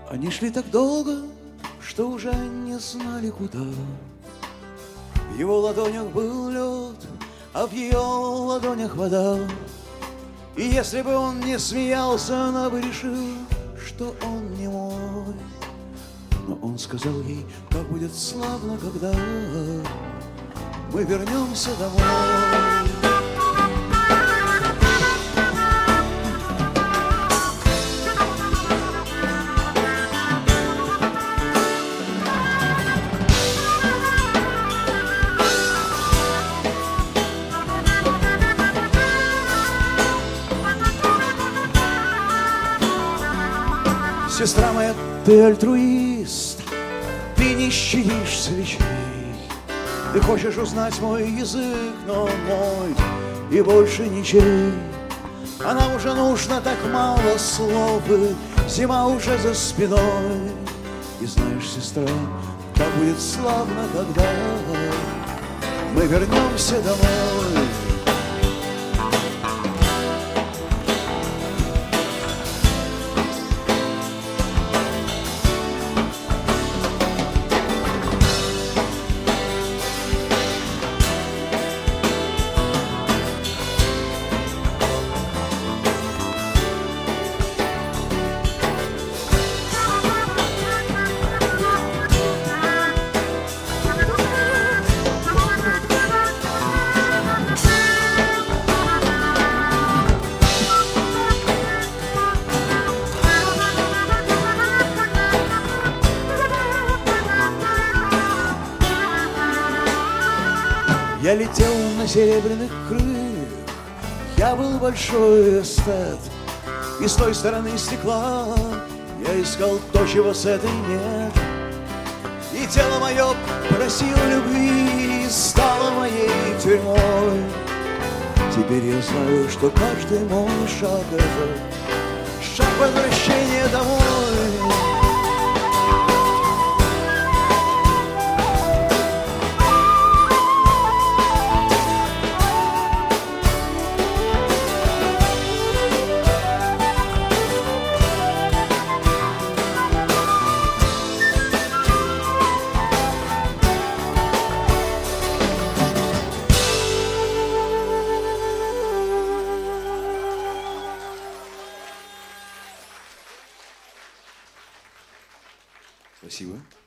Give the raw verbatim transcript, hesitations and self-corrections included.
Они шли так долго, что уже не знали куда. В его ладонях был лед, а в ее ладонях вода. И если бы он не смеялся, она бы решила, что он не мой. Но он сказал ей, как будет славно, когда мы вернемся домой. Сестра моя, ты альтруист, ты не щадишь свечей. Ты хочешь узнать мой язык, но мой и больше ничей. А нам уже нужно так мало слов, и зима уже за спиной. И знаешь, сестра, как будет славно, когда мы вернемся домой. Я летел на серебряных крыльях, я был большой эстет. И с той стороны стекла я искал то, чего с этой нет. И тело мое просило любви, и стало моей тюрьмой. Теперь я знаю, что каждый мой шаг — это шаг возвращения домой. Спасибо.